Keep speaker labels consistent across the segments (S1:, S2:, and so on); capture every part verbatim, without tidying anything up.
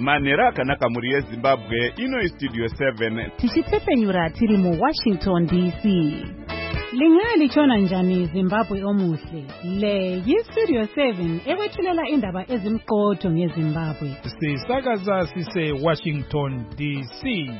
S1: Manheru akanaka muri yeZimbabwe, ino Studio seven.
S2: Tichitsepenyura tiri mu Washington D C. Lingali chona njani Zimbabwe omuhle. Le yi Studio seven ewethulela indaba ezimqotho ngeZimbabwe.
S3: Sisakaza sise Washington D C.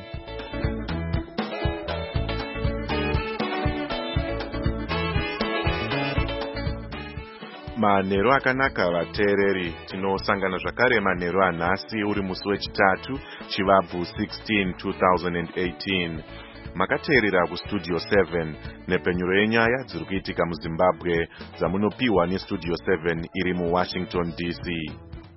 S4: Manheru akanaka vateereri, tinosangana zvakare manheru anhasi uri musi wechitatu chivabvu sixteen two thousand eighteen. Makateerera kuStudio seven nepenyuro yenyaya dziri kuitika muZimbabwe dzamunopiwa neStudio seven iri muWashington D C.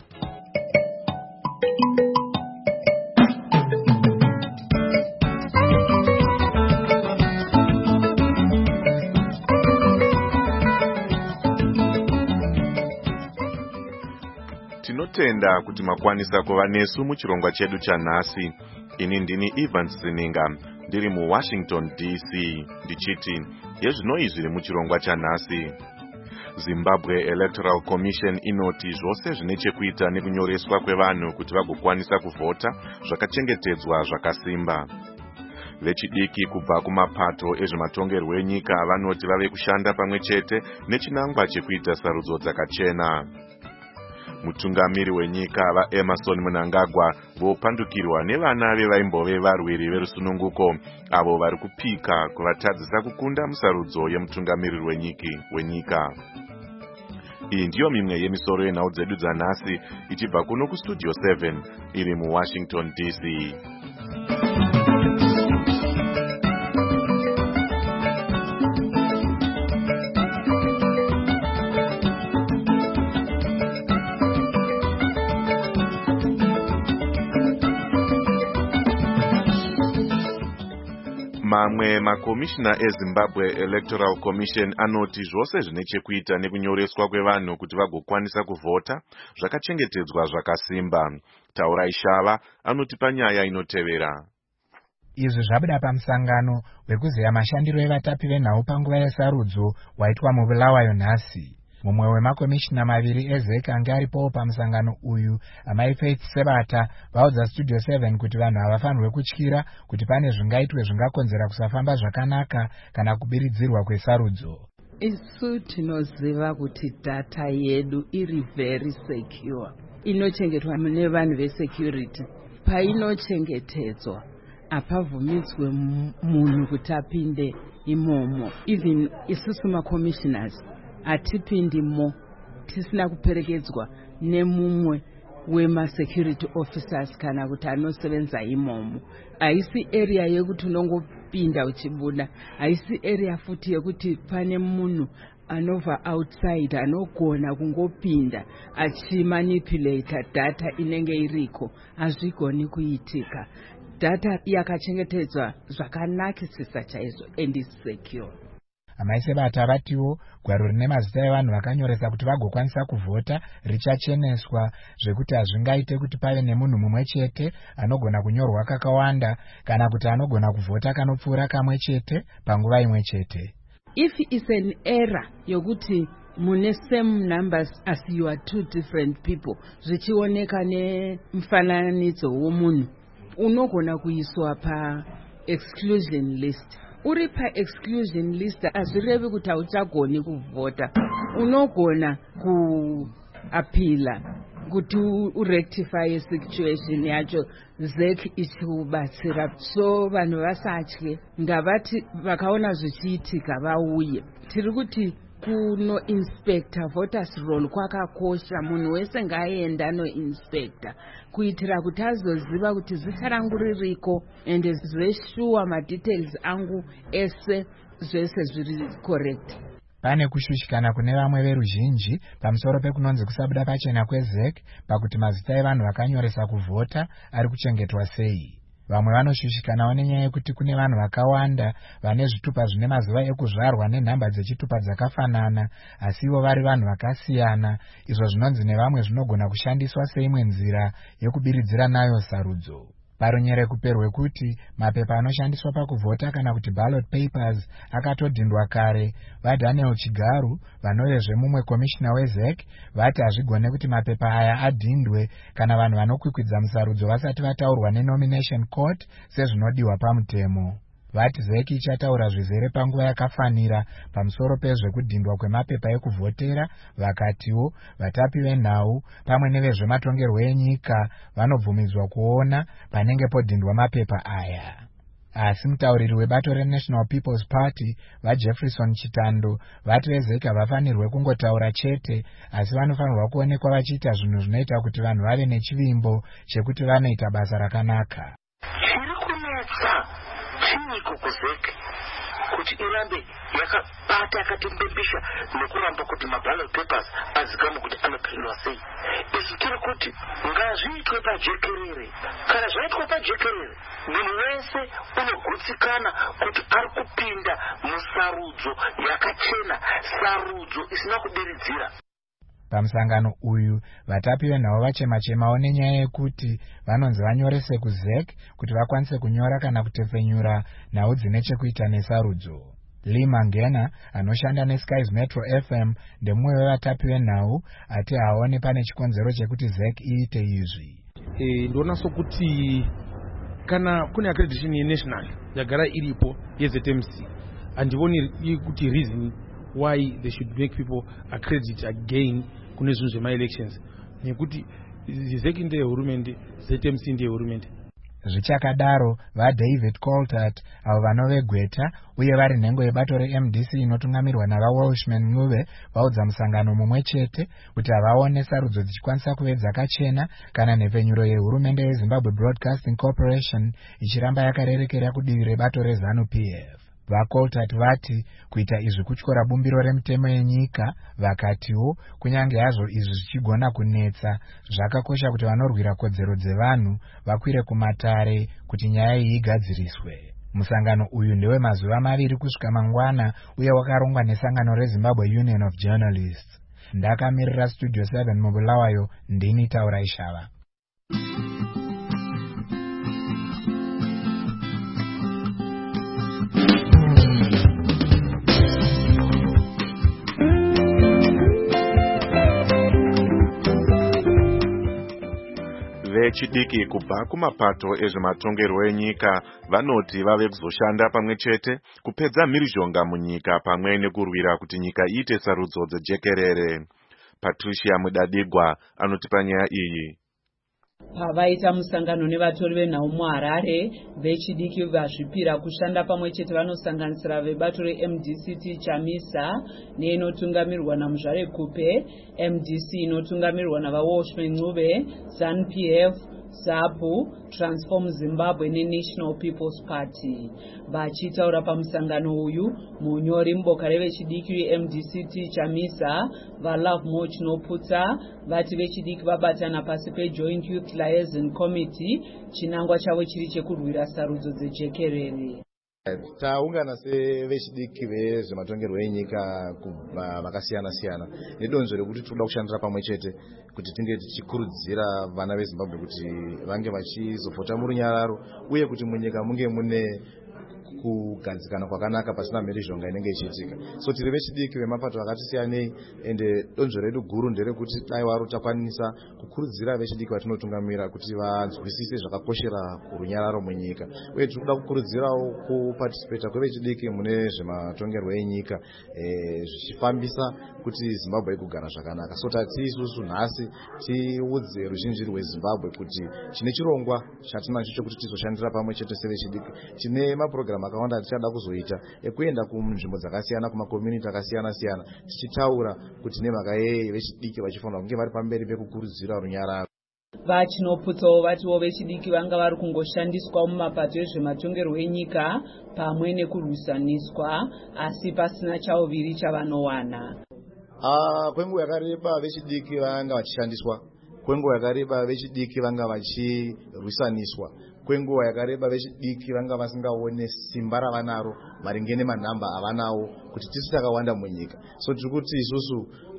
S4: Tinotenda kuti makwanisa kuva nesu muchirongwa chedu chanhasi. Ini ndini Evans Zininga, ndiri muWashington D C, ndichiti yezvinoi zviri muchirongwa chanhasi. Zimbabwe Electoral Commission inoti zvose zvine chekuita nekunyoreswa kwevanhu kuti vagokwanisa kuvhota zvakachengetedzwa zvakasimba. Vechidiki kubva kumapato ezvematongerwo enyika vanoti vave kushanda pamwe chete nechinangwa chekuita sarudzo dzakachena. Mutungamiri wenyika vaEmerson Mnangagwa vopandukirwa nevana vevaimbove varwiri verusununguko avo vari kupika kuvatadzisa kukunda musarudzo yemutungamiriri wenyiki wenyika. Iyi ndiyo mimwe yemisoro yenhau dzedu dzanhasi ichibva kuno kuStudio seven iri muWashington D C. Mamwe makomishina eZimbabwe Electoral Commission anoti zvose zvine chekuita nekunyoreswa kwevanhu kuti vagokwanisa kuvhota zvakachengetedzwa zvakasimba. Taurai Shava anoti panyaya inotevera.
S5: Izvi zvabuda pamusangano wekuzeya mashandiro evatapi venhau panguva yesarudzo waitwa muBulawayo nhasi. Mumwe wemakomishina maviri eZEC anga aripowo pamusangano uyu, amai Faith Sebata, vaudza Studio seven kuti vanhu havafanirwe kutyira kuti pane zvingaitwe zvingakonzera kusafamba zvakanaka kana kubiridzirwa kwesarudzo.
S6: Isu tinoziva kuti data yedu iri very secure. Inochengetwa mune vanhu vesecurity. Painochengetedzwa hapabvumidzwe munhu kuti apinde imomo. Even isusu macommissioners atipindimo tisina kuperekedzwa nemumwe wema-security officers kana kuti anosevenza imomo. Haisi area yekuti unongopinda uchibuda. Haisi area futi yekuti pane munhu anova outside anogona kungopinda achimanipulate data inenge iriko. Hazvigoni kuitika. Data yakachengetedzwa zvakanakisisa chaizvo and is secure.
S5: Amai Sebata vatiwo gwaro rine mazita evanhu vakanyoresa kuti vagokwanisa kuvhota richacheneswa zvekuti hazvingaite kuti pave nemunhu mumwe chete anogona kunyorwa kakawanda kana kuti anogona kuvhota kanopfuura kamwe chete panguva imwe chete.
S6: If it's an error yokuti mune same numbers as you are two different people, zvichioneka nemfananidzo womunhu, unogona kuiswa pa exclusion list. Uri pa exclusion list hazvirevi kuti hauchagoni kuvhota. Unogona kuapila kuti urectify situation yacho, ZEC ichiubatsira. So vanhu vasatye, ngavati vakaona zvichiitika vauye. Tiri kuti kuno inspector voters roll kwakakosha, munhu wese ngaaende no inspector kuitira kuti azoziva kuti zita rangu ririko ende zveshuwa madetails angu ese zvese zviri correct.
S5: Pane kushushikana kune vamwe veruzhinji pamusoro pekunonzi kusabuda pachena kweZEC pakuti mazita evanhu vakanyoresa kuvhota ari kuchengetwa sei. Vamwe vanoshushikanawo nenyaya yekuti kune vanhu vakawanda vane zvitupa zvine mazuva ekuzvarwa nenhamba dzechitupa dzakafanana, asi ivo vari vanhu vakasiyana, izvo zvinonzi nevamwe zvinogona kushandiswa seimwe nzira yekubiridzira nayo sarudzo. Baronyere kuperwe kuti mapepa anoshandiswa pakuvhota kana kuti ballot papers akatodhindwa kare. VaDaniel Chigaru, vanovezve mumwe komishina weZ E C, vati hazvigone kuti mapepa aya adhindwe kana vanhu vanokwikwidza musarudzo vasati vataurwa nenomination court sezvinodiwa pamutemo. Vati Z E C ichataura zvizere panguva yakafanira pamusoro pezvekudhindwa kwemapepa ekuvhotera. Vakatiwo vatapi venhau pamwe nevezvematongerwo enyika vanobvumidzwa kuona panenge podhindwa mapepa aya. Asi mutauriri webato reNational People's Party vaJefferson Chitando vati veZ E C havafanirwe kungotaura chete, asi vanofanirwa kuonekwa vachiita zvinhu zvinoita kuti vanhu vave nechivimbo chekuti vanoita basa rakanaka.
S7: Chiniko kuZ E C kuti irambe yakabata yakatimbembesha nekuramba kuti maballot papers azikamwe kuti anopindwa sei. Izvi tiri kuti ngazviitwe pajekerere. Kana zvaitwa pajekerere, munhu wese unogutsikana kuti ari kupinda musarudzo yakachena, sarudzo isina kudiridzira.
S5: Pamusangano uyu vatapi venhau vachema-chemawo nenyaya yekuti vanonzi vanyorese kuZ E C kuti vakwanise kunyora kana kutepfenyura nhau dzine chekuita nesarudzo. Lee Mangena anoshanda neSky's Metro F M ndemumwe wevatapi venhau ati haone pane chikonzero chekuti Z E C iite izvi.
S8: E, ndona sokuti kana kune accreditation yenational yagara iripo yeZ M C, handivoni kuti reason why they should make people accredit again kune zvinhu zvema-elections, nekuti Z E C ndeyehurumende, Z M C ndeyehurumende.
S5: Zvichakadaro, vaDavid Coltart avo vanovegweta uye vari nhengo yebato reM D C inotungamirwa navaWelshman Ncube vaudza musangano mumwe chete kuti havaone sarudzo dzichikwanisa kuve dzakachena kana nhepfenyuro yehurumende yeZimbabwe Broadcasting Corporation ichiramba yakarerekera kudivi rebato reZANU P F. VaColtart vati kuita izvi kutyora bumbiro remutemo yenyika. Vakatiwo kunyange hazvo izvi zvichigona kunetsa, zvakakosha kuti vanorwira kodzero dzevanhu vakwire kumatare kuti nyaya iyi igadziriswe. Musangano uyu ndewe mazuva maviri kusvika mangwana uye wakarongwa nesangano reZimbabwe Union of Journalists. Ndakamirira Studio seven mubulawayo, ndini Taura Ishava.
S4: Vechidiki kubva kumapato ezvematongerwo enyika vanoti vave kuzoshanda pamwe chete kupedza mhirizhonga munyika pamwe nekurwira kuti nyika iite sarudzo dzejekerere. Patricia Mudadigwa anotipa nyaya iyi.
S6: Pavaita musangano nevatori venhau muHarare, vechidiki vazvipira kushanda pamwe chete vanosanganisira vebato reM D C T Chamisa neinotungamirwa naMuzvare Kupe, M D C inotungamirwa navaWelshman Ncube, ZANU P F, ZAPU, Transform Zimbabwe neNational People's Party. Vachitaura pamusangano uyu, munyori muboka revechidiki veM D C T Chamisa, vaLove Moch Noputsa, vati vechidiki vabatana pasi peJoint Youth Liaison Committee, chinangwa chavo chiri chekurwira sarudzo dzejekerere.
S9: Taungana sevechidiki vezvematongerwo enyika vakasiyana siyana nedonzvo rekuti tinoda kushandira pamwe chete kuti tinge tichikurudzira vana veZimbabwe kuti vange vachizovhota murunyararo uye kuti munyika munge mune kugadzikana kwakanaka pasina mhirizhonga inenge ichiitika. So tiri vechidiki vemapato akatisiyanei ende donzvo redu guru nderekuti dai waro takwanisa kukurudzira vechidiki vatinotungamira kuti vanzwisise zvakakoshera runyararo munyika. Uye tinoda kukurudzirawo kuparticipata kwevechidiki mune zvematongerwo enyika zvichifambisa kuti Zimbabwe igogara zvakanaka. So tati isusu nhasi tiudze ruzhinji rweZimbabwe kuti chine chirongwa chatinacho chokuti tizoshandira pamwe chete sevechidiki. Tine maprogramu akawanda tichada kuzoita ekuenda kunzvimbo dzakasiyana kumakommunity akasiyana siyana tichitaura kuti nemhaka yei vechidiki vachifanira kunge vari pamberi pekukurudzira runyararo.
S6: Vachinoputsawo vatiwo vechidiki vanga vari kungoshandiswa mumapato ezvematongerwo enyika pamwe nekurwisaniswa asi pasina chauviri chavanowana.
S9: Ah, kwenguva yakareba vechidiki vanga vachishandiswa, kwenguva yakareba vechidiki vanga vachirwisaniswa, kwenguva yakareba vechidiki vanga vasingaone simba ravanaro maringe nemanhamba avanawo kuti tisu takawanda munyika. So tiri kuti isusu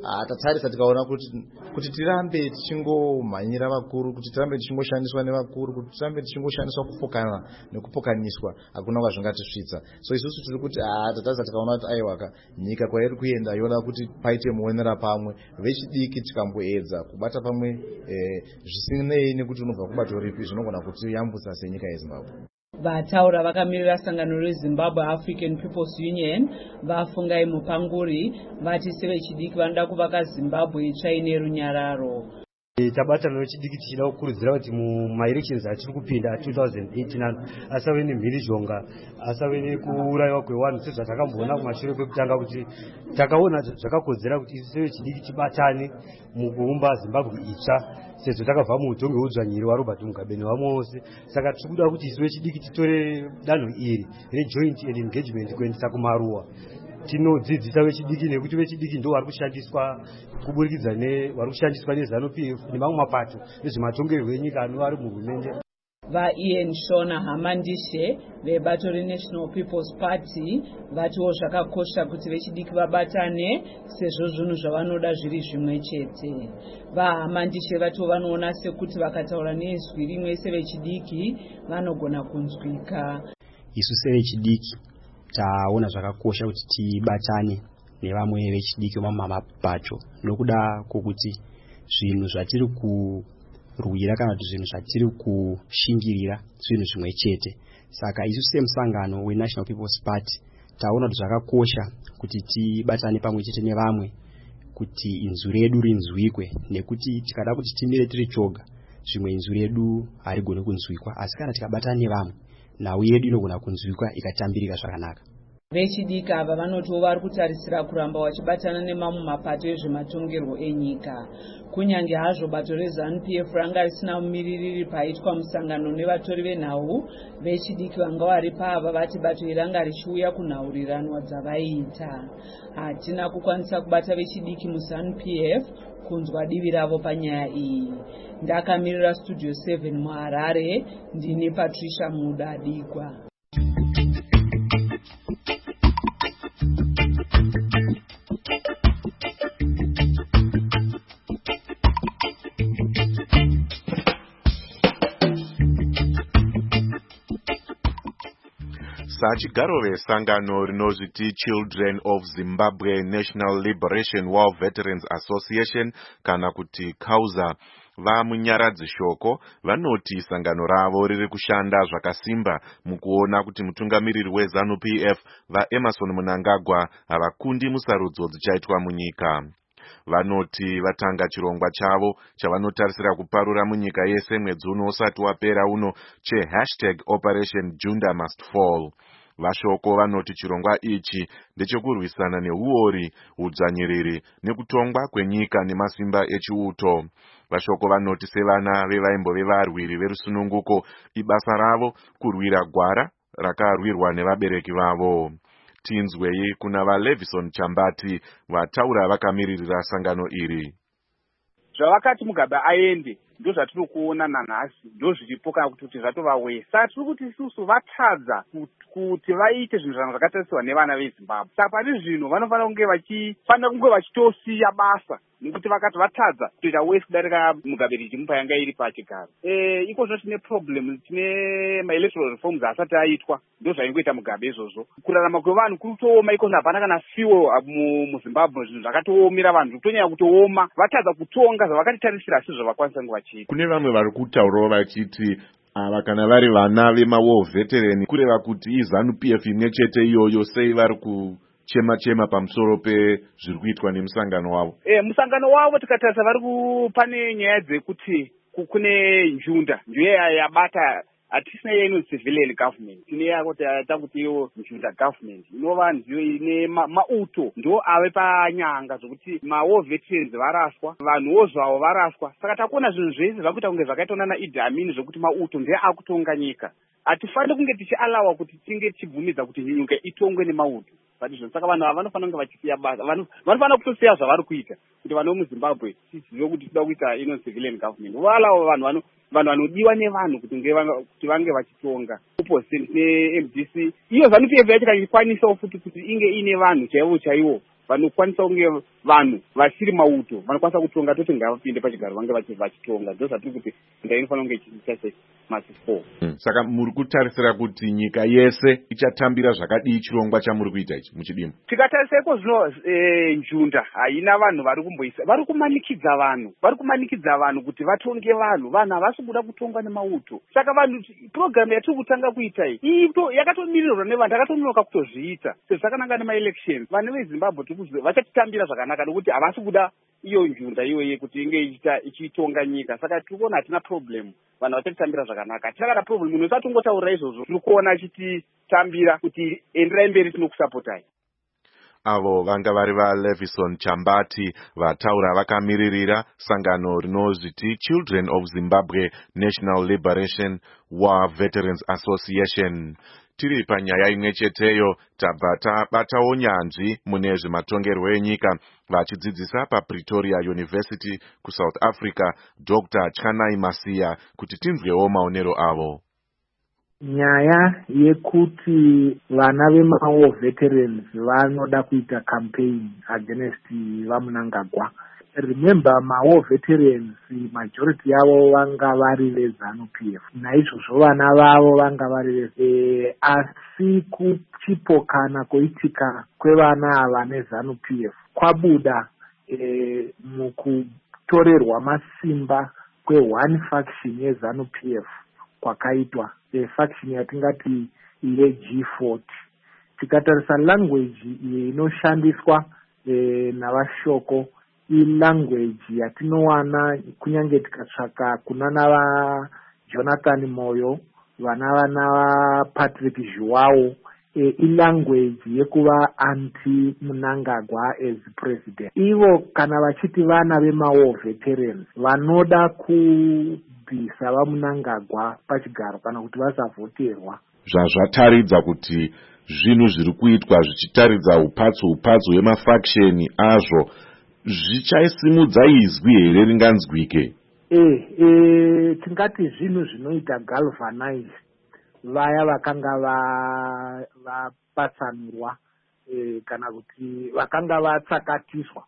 S9: tatarisa tikaona kuti kuti tirambe tichingomhanyira vakuru, kuti tirambe tichingoshandiswa nevakuru, kuti tirambe tichingoshandiswa kupokana nekupokaniswa, hakuna kwazvingatisvitsa. So isusu tiri kuti tatarisa tikaona kuti aiwaka nyika kwairi kuenda yoda kuti paite muonera pamwe vechidiki, tikamboedza kubata pamwe zvisinei nekuti unobva kubato ripi, zvinogona kuti yambutsa senyika yeZimbabwe.
S6: Vataura vakamirira sangano reZimbabwe African People's Union vafungai Mupanguri vati sevechidiki vanoda kuvaka Zimbabwe itsva ine runyararo.
S10: Tabatana nechidiki tichida kukurudzira kuti mumaelections atiri kupinda two thousand eighteen asave nemhirizhonga, asave nekuurayiwa kwevanhu sezvatakamboona kumashure kwekutanga, kuti takaona zvakakodzera kuti isu sevechidiki tibatane mukuumba Zimbabwe itsva sezvo takabva muutongi hweudzvanyiri waRobert Mugabe nevamwe vose. Saka tiri kuda kuti isu vechidiki titore danho iri rejoint and engagement kuendesa kumaruwa. Tinodzidzisa vechidiki nekuti vechidiki ndo vari kushandiswa kuburikidza nevari kushandiswa neZANU-P F nemamwe mapato nezvematongerwo enyika anova ari muhurumende.
S6: VaIan Shona Hamandishe vebato reNational People's Party vatiwo zvakakosha kuti vechidiki vabatane sezvo zvinhu zvavanoda zviri zvimwe chete. VaHamandishe vatiwo vanoona sekuti vakataura nezwi rimwe sevechidiki vanogona kunzwika.
S11: Isu sevechidiki taona zvakakosha kuti tibatane nevamwe vechidiki vamwe mapato nokuda kwokuti zvinhu zvatiri kurwira kana kuti zvinhu zvatiri kushingirira zvinhu zvimwe chete. Saka isu semusangano weNational People's Party taona kuti zvakakosha kuti tibatane pamwe chete nevamwe kuti inzwi redu rinzwikwe, nekuti tikada kuti timire tiri choga zvimwe inzwi redu harigoni kunzwikwa, asi kana tikabatana nevamwe nhau yedu inogona kunzwikwa ikatambirika zvakanaka.
S6: Vechidiki ava vanotiwo vari kutarisira kuramba vachibatana nemamwe mapato ezvematongerwo enyika. Kunyange hazvo bato reZANU-P F ranga risina mumiririri paitwa musangano nevatori venhau, vechidiki vanga vari pava vati bato iranga richiuya kunhauriranwa dzavaiita. Hatina kukwanisa kubata vechidiki muZANU-P F kunzwa divi ravo panyaya iyi. Ndakamirira Studio seven muHarare, ndini Patricia Mudadigwa.
S4: Sachigaro vesangano rinozviti Children of Zimbabwe National Liberation War Veterans Association kana kuti Causa vamunyaradzi shoko vanoti sangano ravo riri kushanda zvakasimba mukuona kuti mutungamiriri weZANU-P F vaEmerson Mnangagwa havakundi musarudzo dzichaitwa munyika. Vanoti vatanga chirongwa chavo chavanotarisira kuparura munyika yese mwedzi uno usati wapera uno che hashtag Operation Junda Must Fall. Vashoko vanoti chirongwa ichi ndechekurwisana neuori, udzvanyiriri nekutongwa kwenyika nemasimba echiuto. Vashoko vanoti sevana vevaimbove varwiri verusununguko ibasa ravo kurwira gwara rakarwirwa nevabereki vavo. Tinzwei kuna vaLevison Chambati vataura vakamiririra sangano iri.
S12: Zvavakati Mugabe aende ndo zvatiri kuona nanhasi, ndo zviripo kana kuti zvatovawesa. Saka tiri kuti isusu vatadza kuti vaite zvinhu zvakatarisirwa nevana veZimbabwe. Saka pane zvinhu vanofanira kunge vachifanira kunge vachitosiya basa, nekuti vakati vatadza kuita wese kudarika Mugabe richimupa yanga iri pachigaro. Eh ikozvo tine problem, tine maelectoral reforms asati aitwa, ndo zvaingoita Mugabe izvozvo. Kurarama kwevanhu kutooma, ikozvo hapana kana fuel muZimbabwe, zvinhu zvakatoomera vanhu kutonyanya kutooma. Vatadza kutonga zvavakatitarisira asi zvavakwanisa kunge vachiita.
S4: Kune vamwe vari kutaurawo vachiti ava kana vari vana vemawar veteran kureva kuti iZANU-P F imwe chete iyoyo, sei vari kuchema chema pamusoro pezviri kuitwa nemusangano wavo.
S12: Eh musangano wavo tikatarisa vari kupane nyaya dzekuti kune njunda ndiyo yabata atisina yeno civilian government, tine yakuti takuti iyo njunda government inova ndiyo ine mauto ndo ave panyanga zvokuti mawar veterans varaswa, vanhuwo zvavo varaswa. Saka takuona zvinhu zvese zvakuita kunge zvakaitwa naIddi Amin zvokuti mauto ndiye akutonga nyika. Hatifaniri kunge tichialawa kuti tinge tichibvumidza kuti nyika itongwe nemauto. Saka vanhu ava vanofanira kunge vachisiya basa, vanhu vanofanira kutosiya zvavari kuita kuti vanhu vemuZimbabwe tizive kuti tinoda kuita ino civilian government. Voalawo vanhu vanhu vanhu vanodiwa nevanhu kuti vange vachitonga. Opposite neM D C iyo ZANU-P F yacho ikwanisa futi kuti inge ine vanhu chaivo chaivo vanokwanisa kunge vanhu vasiri mauto vanokwanisa kutonga toti ngavapinde pachigaro vange vachitonga ndo zvatiri kuti nda inofanira kunge ichiita semasi four.
S4: Hmm. Saka muri kutarisira kuti nyika yese ichatambira zvakadii chirongwa chamuri kuita ichi muchidimo?
S12: Tikatariseko zvino e, njunda haina vanhu vari kumboisa vari kumanikidza vanhu vari kumanikidza vanhu kuti vatonge vanhu vanhu havasi kuda kutongwa nemauto. Saka vanhu programu yatiri kutanga kuita iyi yakatomirirwa nevanhu takatononoka kutozviita sezvakananga nemaelections. Vanhu vezimbabwe vachatitambira zvakanaka nokuti havasi kuda iyo njunda iyoye kuti inge ichitonga nyika. Saka tiri kuona hatina problem, vanhu vachatitambira zvakanaka. Hatina kana problem, munhu usatongotaura izvozvo, tiri kuona achititambira kuti enderai mberi tinokusapotai.
S4: Avo vanga vari vaLevison Chambati vataura vakamiririra sangano rinozviti Children of Zimbabwe National Liberation War Veterans Association. Tiri panyaya imwe cheteyo tabva tabatawo nyanzvi mune zvematongerwo enyika vachidzidzisa paPretoria University kuSouth Africa Doctor Chanai Masiya kuti tinzwewo maonero avo.
S13: Nyaya yekuti vana vemao veterans vanoda kuita campaign against vaMnangagwa. Remember, mao veterans majority yavo vanga vari veZANU P F, naizvozvo vana vavo vanga vari ve asi kuchipokana koitika kwevana ava neZANU P F kwabuda e, mukutorerwa masimba kwe-one faction yeZANU P F kwakaitwa e, faction yatingati ye-G forty. Tikatarisa language inoshandiswa e, navashoko ilanguage yatinowana kunyange tikatsvaka kuna nava Jonathan Moyo vana vana Patrick Zhuwao e, ilanguage yekuva anti Mnangagwa as president. Ivo kana vachiti vana vemao veterans vanoda kubvisa vaMnangagwa pachigaro kana kuti vasavhoterwa.
S4: Zvazvataridza kuti zvinhu zviri kuitwa zvichitaridza upatsu upatsu hwemafaction azvo zvichaisimudza izwi here ringanzwike?
S13: Eh, eh, tingati zvinhu zvinoita galvanize vaya vakanga vapatsanurwa eh, kana kuti vakanga vatsakatiswa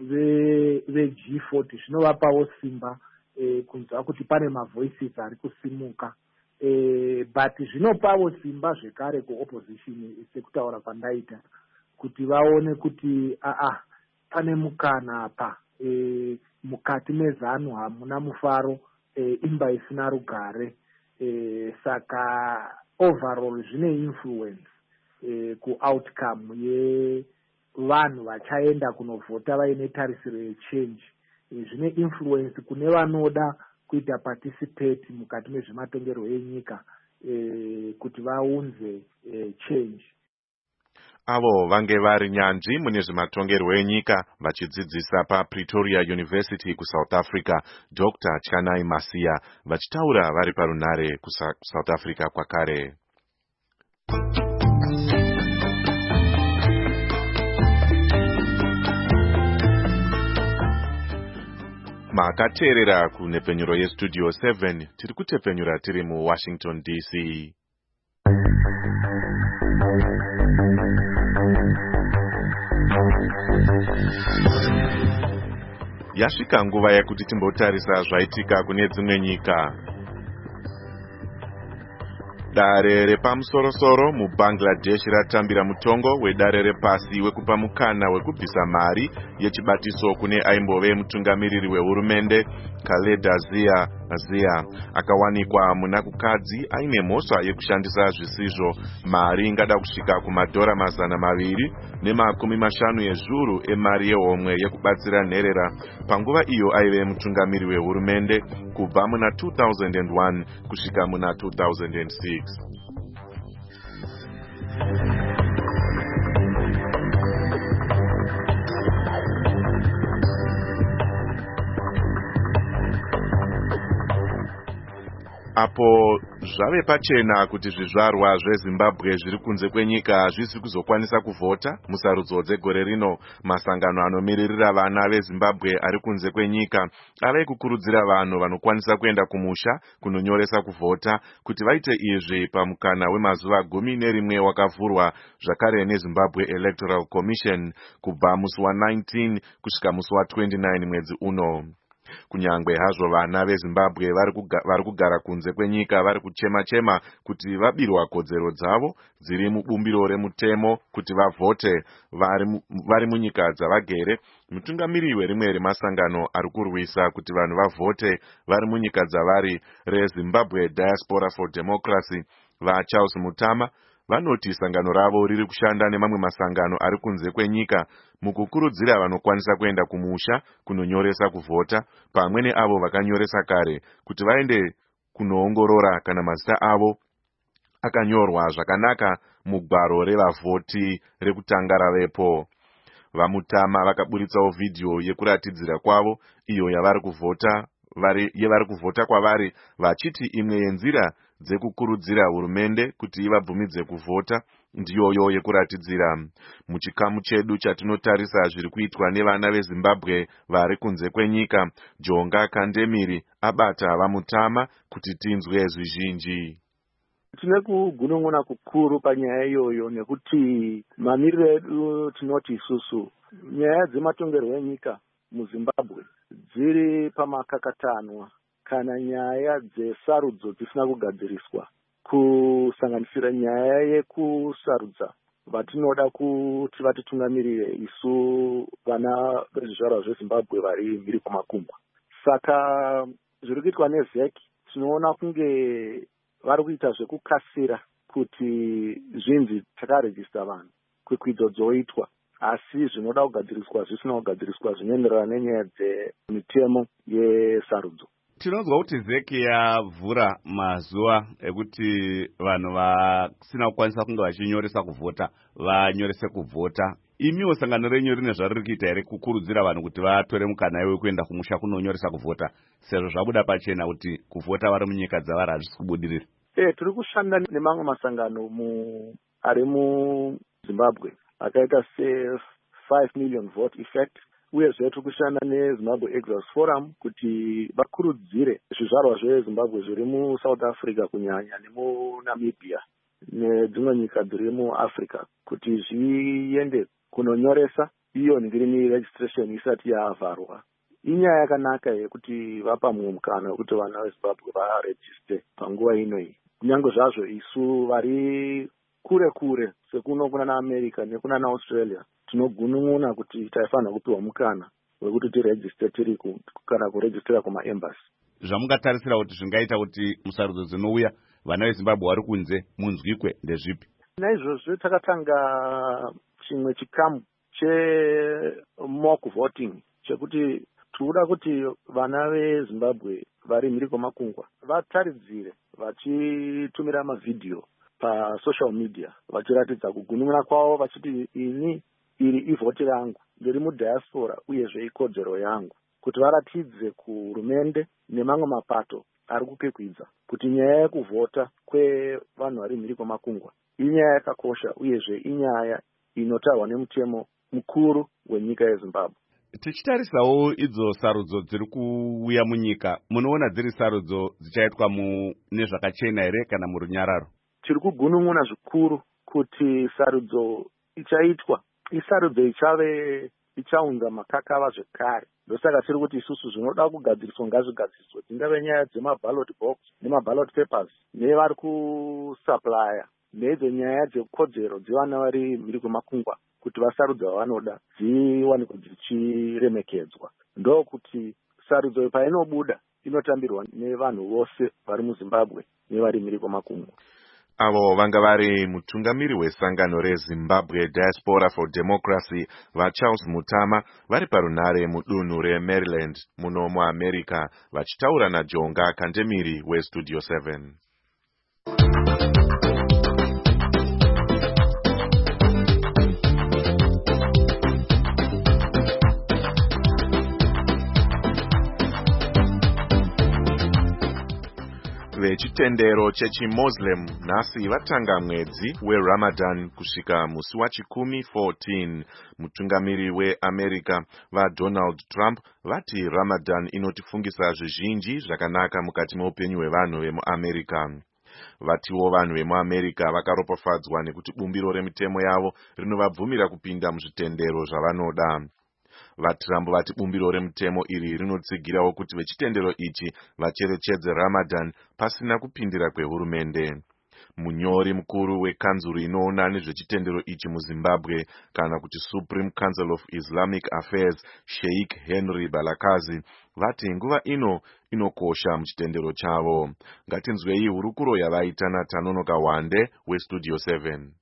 S13: ve-G forty zvinovapawo simba eh, kunzwa kuti pane mavoices ari kusimuka. Eh, but zvinopawo simba zvekare kuopposition sekutaura kwandaita kuti vaone kuti aa pane mukana apa e, mukati meZANU hamuna mufaro e, imba isina rugare e, saka overall zvine influence e, ku-outcome yevanhu vachaenda kunovhota vaine tarisiro yechange. E, zvine influence kune vanoda kuita participate mukati mezvematongerwo enyika e, kuti vaunze e, change.
S4: Avo vange vari nyanzvi mune zvematongerwo enyika vachidzidzisa paPretoria University kuSouth Africa Doctor Chanai Masiya vachitaura vari parunare kuSouth Africa kwakare. Makateerera kunhepfenyuro yeStudio seven tiri kutepfenyura tiri muWashington D C. Yasvika nguva yekuti timbotarisa zvaitika kune dzimwe nyika. Dare repamusoro-soro muBangladesh ratambira mutongo wedare repasi wekupa mukana wekubvisa mari yechibatiso kune aimbove mutungamiriri wehurumende Khaleda Zia Zia akawanikwa muna kukadzi aine mhosva yekushandisa zvisizvo mari ingada kusvika kumadhora mazana maviri nemakumi mashanu ezvuru emari yehomwe yekubatsira nherera panguva iyo aive mutungamiri wehurumende kubva muna two thousand one kusvika muna two thousand six. apo zvave pachena kuti zvizvarwa zvezimbabwe zviri kunze kwenyika hazvisi kuzokwanisa kuvhota musarudzo dzegore rino, masangano anomiririra vana vezimbabwe ari kunze kwenyika ave kukurudzira vanhu vanokwanisa kuenda kumusha kunonyoresa kuvhota kuti vaite izvi pamukana wemazuva gumi nerimwe wakavhurwa zvakare nezimbabwe electoral commission kubva musi wa19 kusvika musi wa29 mwedzi uno. Kunyangwe hazvo vana vezimbabwe vari kugara kunze kwenyika vari kuchema-chema kuti vabirwa kodzero dzavo dziri mubumbiro remutemo kuti vavhote vari munyika dzavagere, mutungamiri werimwe remasangano ari kurwisa kuti vanhu vavhote vari munyika dzavari reZimbabwe Diaspora for Democracy vaCharles Mutama vanoti sangano ravo riri kushanda nemamwe masangano ari kunze kwenyika mukukurudzira vanokwanisa kuenda kumusha kunonyoresa kuvhota pamwe neavo vakanyoresa kare kuti vaende kunoongorora kana mazita avo akanyorwa zvakanaka mugwaro revavhoti rekutanga ravepo. VaMutama vakaburitsawo vhidhiyo yekuratidzira kwavo iyo yavari kuvhota vari yevari kuvhota kwavari vachiti imwe yenzira dzekukurudzira hurumende kuti ivabvumidze kuvhota ndiyoyo yekuratidzira. Muchikamu chedu chatinotarisa zviri kuitwa nevana veZimbabwe vari kunze kwenyika, Jonga Kandemiri abata VaMutama kuti tinzwe zvizhinji.
S13: Tine kugunun'una kukuru panyaya iyoyo nekuti mamiriro edu tinoti isusu nyaya dzematongerwo enyika muZimbabwe dziri pamakakatanwa kana nyaya dzesarudzo dzisina kugadziriswa, kusanganisira nyaya yekusarudza vatinoda kuti vatitungamirire isu vana vezvizvarwa zveZimbabwe vari mhiri kwamakungwa. Saka zviri kuitwa neZEC tinoona kunge vari kuita zvekukasira kuti zvinzi takarejista vanhu kwikwidzo dzoitwa, asi zvinoda kugadziriswa zvisina kugadziriswa zvinoenderana nenyaya dzemitemo yesarudzo.
S1: Tinonzwa kuti ZEC yavhura mazuva ekuti vanhu vasina kukwanisa kunge vachinyoresa kuvhota vanyorese kuvhota. Imiwo sangano renyu rine zvariri kuita here kukurudzira vanhu kuti vatore mukana iwe kuenda kumusha kunonyoresa kuvhota sezvo zvabuda pachena kuti kuvhota vari munyika dzavari hazvisi kubudirira?
S13: Eh, tiri kushanda nemamwe masangano mu ari muZimbabwe akaita se five million vote effect, uyezve tiri kushanda neZimbabwe Exodus Forum kuti vakurudzire zvizvarwa zveZimbabwe zviri muSouth Africa kunyanya nemuNamibia nedzimwe nyika dziri muAfrica kuti zviende kunonyoresa iyo ngirini registration isati yavharwa. Inyaya yakanaka yekuti vapa mumwe mukana wekuti vana veZimbabwe varejiste panguva inoyi, kunyange zvazvo isu vari kure kure sekuno kuna naAmerica nekuna naAustralia tinogunun'una kuti taifanira kupiwa mukana wekuti tirejiste tiri kana kurejistira kumaembassy.
S1: Zvamungatarisira kuti zvingaita kuti musarudzo dzinouya vana veZimbabwe vari kunze munzwikwe ndezvipi?
S13: Naizvozvo takatanga chimwe chikamu chemock voting chekuti tinoda kuti vana veZimbabwe vari mhiri kwamakungwa vataridzire vachitumira mavhidhiyo pasocial media vachiratidza kugunun'una kwavo vachiti ini iri ivhoti rangu ndiri mudiaspora uyezve ikodzero yangu, kuti varatidze kuhurumende nemamwe mapato ari kukekwidza kuti nyaya yekuvhota kwevanhu vari mhiri kwamakungwa inyaya yakakosha uyezve inyaya inotarwa nemutemo mukuru wenyika yeZimbabwe.
S1: Tichitarisawo idzo sarudzo dziri kuuya munyika, munoona dziri sarudzo dzichaitwa nezvakachena here kana murunyararo?
S13: Tiri kugunun'una zvikuru kuti sarudzo ichaitwa isarudzo ichave ichaunza makakava zvekare. Ndosaka tiri kuti isusu zvinoda kugadziriswa ngazvigadziriswe, dzingave nyaya dzemaballot box nemaballot papers nevari kusuplya nedzo nyaya dzekodzero dzevana vari mhiri kwemakungwa kuti vasarudze vavanoda dziwanikwe dzichiremekedzwa. Ndokuti sarudzo painobuda inotambirwa nevanhu vose vari muZimbabwe nevari mhiri kwemakungwa.
S4: Avo vanga vari mutungamiri wesangano reZimbabwe Diaspora for Democracy vaCharles Mutama vari parunhare mudunhu reMaryland muno muAmerica vachitaura naJonga Kandemiri weStudio seven. vechitendero chechimoslem nhasi vatanga mwedzi weRamadan kusvika musi wachikumi fourteen. Mutungamiri weAmerica vaDonald Trump vati Ramadan inotifungisa zvizhinji zvakanaka mukati meupenyu hwevanhu vemuAmerica. Vatiwo vanhu vemuAmerica vakaropafadzwa nekuti bumbiro remitemo yavo rinovabvumira kupinda muzvitendero zvavanoda. VaTrump vati bumbiro remutemo iri rinotsigirawo kuti vechitendero ichi vacherechedze Ramadan pasina kupindira kwehurumende. Munyori mukuru wekanzuru inoona nezvechitendero ichi muZimbabwe kana kuti Supreme Council of Islamic Affairs, Sheikh Henry Balakazi vati nguva ino inokosha muchitendero chavo. Ngatinzwei hurukuro yavaita naTanonoka Wande weStudio seven.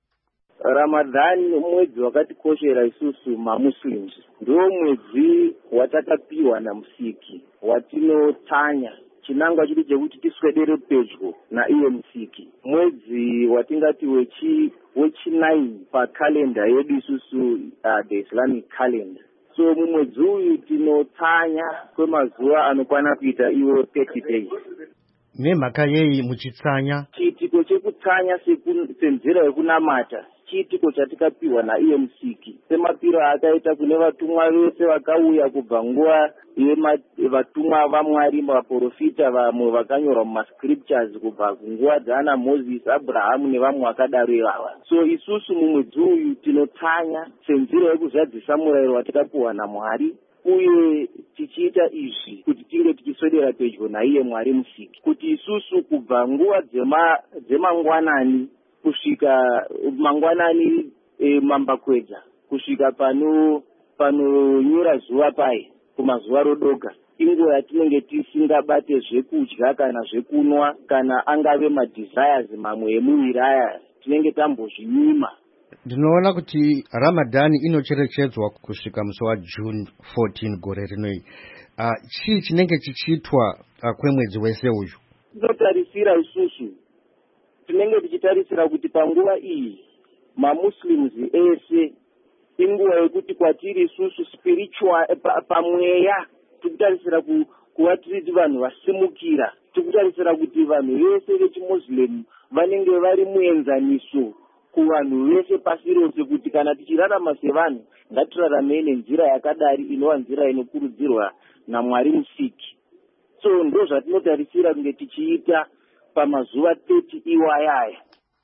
S14: Ramadan mwedzi wakatikoshera isusu maMuslims. Ndiwo mwedzi watakapiwa namusiki watinotanya chinangwa chiri chekuti tiswedere pedyo naiye musiki. Mwedzi watingati wechi wechinine pakalenda yedu isusu uh, the Islamic calendar. So mumwedzi uyu tinotanya kwemazuva anokwana kuita iwo thirty days.
S15: Nemhaka yei muchitsanya?
S14: Chiitiko chekutsanya senzira yekunamata chiitiko chatikapiwa naiye musiki semapiro akaita kune vatumwa vese vakauya kubva nguva yevatumwa vaMwari vaprofita vamwe vakanyorwa mumascriptures kubva kunguva dzana Moses, Abrahamu nevamwe vakadaro ivava. So isusu mumwedzi uyu tinotsanya senzira yekuzadzisa murayiro watikapiwa naMwari uye tichiita izvi kuti tinge tichiswedera pedyo naiye Mwari musiki, kuti isusu kubva nguva dzemangwanani kusvika mangwanani e, mambakwedza kusvika pano panonyura zuva pai kumazuva rodoga inguva yatinenge tisingabate zvekudya kana zvekunwa kana angave madesires mamwe emuviri aya tinenge tambozvinyima.
S15: Ndinoona kuti Ramadan inocherechedzwa kusvika musi waJune fourteen gore rinoi. Uh, chii chinenge chichiitwa uh, kwemwedzi wese uyu?
S14: Tinotarisira isusu tinenge tichitarisira kuti panguva iyi maMuslims ese inguva yekuti kwatiri isusu spiritual pamweya tikutarisira ku, kuva tiri vanhu vasimukira, tikutarisira kuti vanhu vese vechimuslim vanenge vari muenzaniso kuvanhu vese pasi rose, kuti kana tichirarama sevanhu ngatirarame nenzira yakadari inova nzira inokurudzirwa naMwari musiki. So ndo zvatinotarisira kunge tichiita pamazuva thirty iwayaya.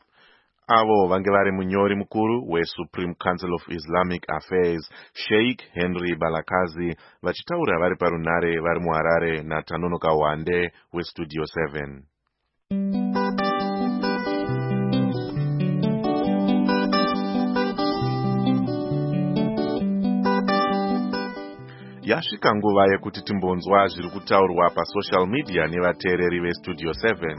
S4: Avo vange vari munyori mukuru weSupreme Council of Islamic Affairs, Sheikh Henry Balakazi vachitaura vari parunare vari muHarare naTanonoka Wande weStudio seven. Yasvika nguva yekuti timbonzwa zviri kutaurwa pasocial media nevateereri veStudio seven.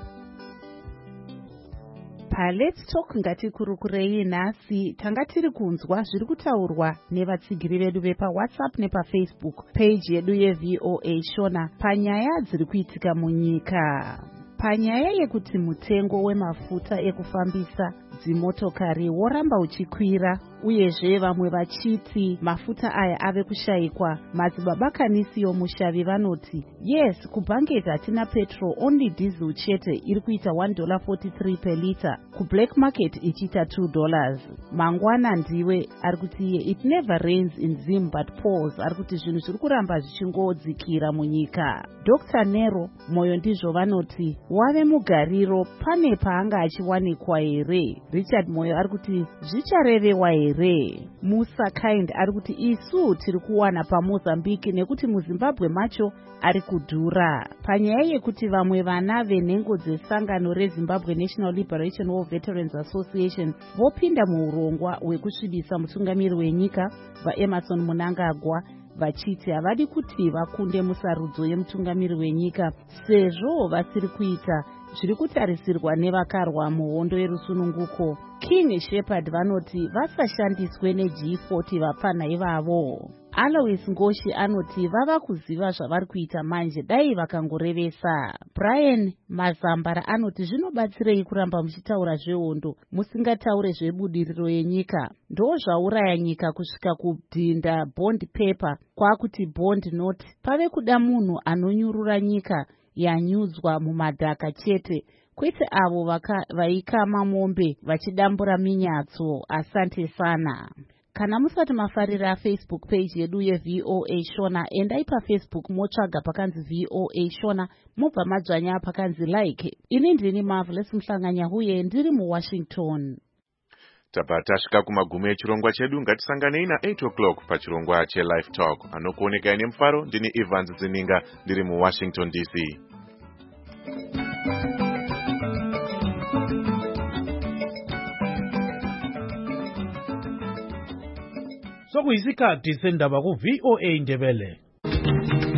S2: PaLet's Talk ngatikurukurei nhasi tanga tiri kunzwa zviri kutaurwa nevatsigiri vedu vepaWhatsApp nepaFacebook page yedu yeV O A Shona panyaya dziri kuitika munyika. Panyaya yekuti mutengo wemafuta ekufambisa dzimotokari woramba uchikwira uyezve vamwe vachiti mafuta aya ave kushayikwa, madzibaba kanisi yomushavi vanoti yes, kubhangeti hatina petrol, only diesel chete iri kuita one dollar forty-three per liter, kublack market ichiita two dollars. Mangwana ndiwe ari kuti it never rains in Zim but pours, ari kuti zvinhu zviri kuramba zvichingodzikira munyika. Doctor Nero moyo ndizvo vanoti wave mugariro pane paanga achiwanikwa here. Richard Moyo ari kuti zvicharevewa here. Musa Kind ari kuti isu tiri kuwana paMozambique nekuti muZimbabwe macho ari kudhura. Panyaya yekuti vamwe vana venhengo dzesangano reZimbabwe National Liberation War Veterans Association vopinda muurongwa hwekusvibisa mutungamiri wenyika vaEmerson Mnangagwa vachiti havadi kuti vakunde musarudzo yemutungamiri wenyika sezvo vasiri kuita zviri kutarisirwa nevakarwa muhondo yerusununguko. King Shepherd vanoti vasashandiswe neG forty vapana ivavo. Alois Ngoshi anoti vava kuziva zvavari kuita manje dai vakangorevesa. Brian Mazambara anoti zvinobatsirei kuramba muchitaura zvehondo musingataure zvebudiriro yenyika. Ndo zvauraya nyika kusvika kudhinda bond paper kwakuti bond note. Pave kuda munhu anonyurura nyika yanyudzwa mumadhaka chete, kwete avo vaikama mombe vachidambura minyatso. Asante sana. Kana musati mafarira Facebook page yedu yeV O A Shona, endai paFacebook motsvaga pakanzi V O A Shona, mobva madzvanya pakanzi like. Ini ndini Marvelous Mhlanganya uye ndiri muWashington.
S4: Tabva tasvika kumagumo echirongwa chedu. Ngatisanganei na eight o'clock pachirongwa cheLife Talk. Anokuoneka ine mufaro ndini Evans Zininga ndiri muWashington D C.
S3: Sokuyisikhathi sendaba ku V O A Ndebele.